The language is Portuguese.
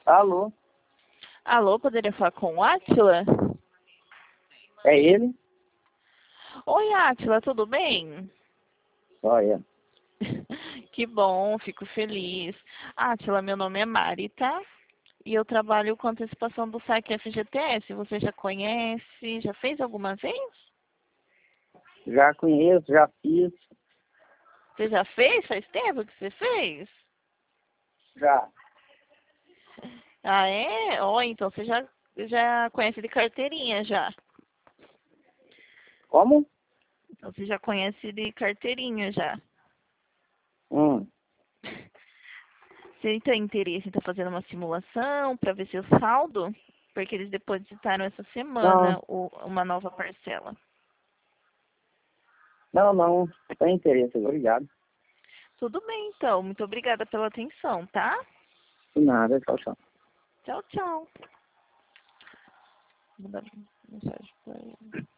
Alô, Alô, poderia falar com o Átila? é ele? Oi, Átila, tudo bem? Olha, Que bom, fico feliz. Átila, meu nome é Mari, tá? E eu trabalho com antecipação do saque FGTS. Você já conhece? Já fez alguma vez? já conheço, já fiz, Você já fez? Faz tempo que você fez? já. Ah, é? Ó, então você já conhece de carteirinha já. Como? Então você já conhece de carteirinha já. Hum, Você tem interesse em estar fazendo uma simulação para ver seu saldo? Porque eles depositaram essa não, semana uma nova parcela. não tem interesse, obrigado. Tudo bem, então. Muito obrigada pela atenção, tá? De nada, tchau, tchau. Tchau, tchau. Vou mandar mensagem pra ele.